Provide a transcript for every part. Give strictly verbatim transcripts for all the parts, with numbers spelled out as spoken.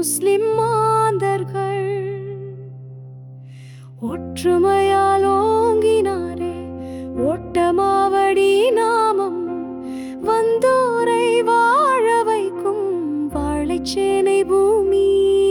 முஸ்லிம் மாந்தர்கள் ஒற்றுமையால் ஓங்கினாரே ஓட்டமாவடி நாமம் வந்தோரை வாழ வைக்கும் வாழைச்சேனை பூமி.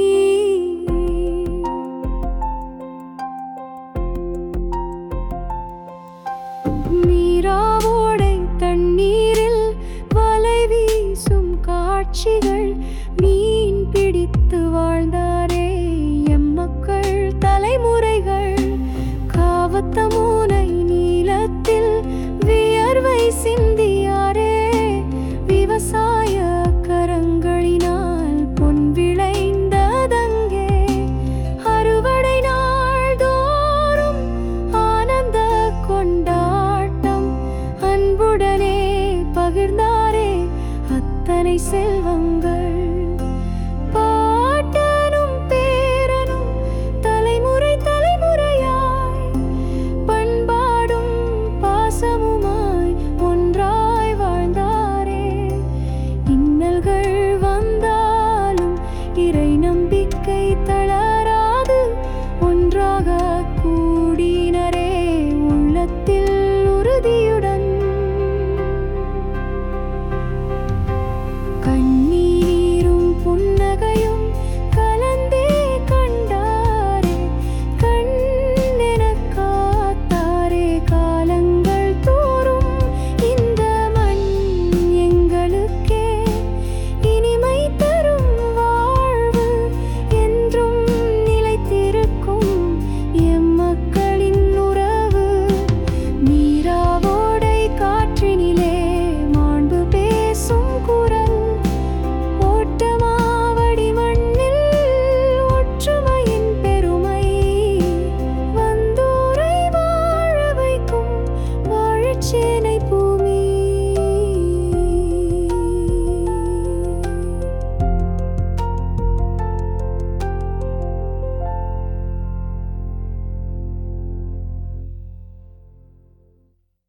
மீராவோடை தண்ணீரில் வலை வீசும் காட்சிகள் மீன் பிடித்து வாழ்ந்தாரே எம் மக்கள் தலைமுறைகள். காவத்தமுனை நீளத்தில் வியர்வை சிந்தியாரே விவசாய கரங்களினால் பொன் விளைந்ததங்கே. அறுவடை நாள் தோறும் ஆனந்த கொண்டாட்டம் அன்புடனே பகிர்ந்தாரே அத்தனை செல்வங்கள்.